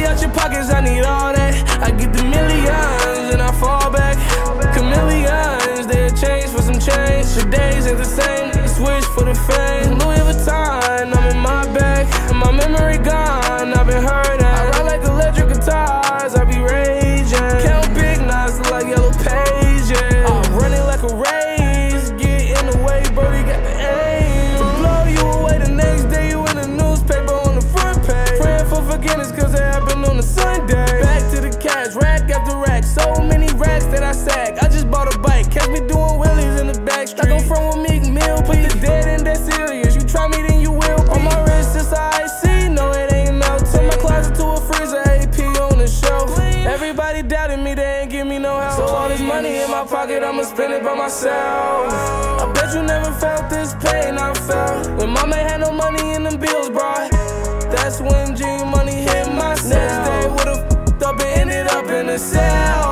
out your pockets, I need all that. I get the millions and I fall back. Chameleons, they'll change for some change. Your days ain't the same, you switch for the fame. Louis Vuitton, I'm in my bag. My memory gone, I've been hurt at. I ride like electric guitars, I be raging. Count big knots like yellow pages. I'm running like a race, get in the way, Brody got the aim. To blow you away the next day, you in the newspaper on the front page. Praying for forgiveness cause it happened on a Sunday. Back to the cash, rack after rack. So many racks that I sack. I just bought a bike, catch me doing wheelies in the back street. Like I'm from a Meek Mill, put the dead in that serious. You try me then you will be. On my wrist it's IC, no it ain't no tea. From my closet to a freezer, AP on the shelf. Everybody doubted me, they ain't give me no help. So all this money in my pocket, I'ma spend it by myself. I bet you never felt this pain I felt when mama had no money and them bills brought. That's when G Money hit my cell. Next day would've f***ed up and ended up in a cell.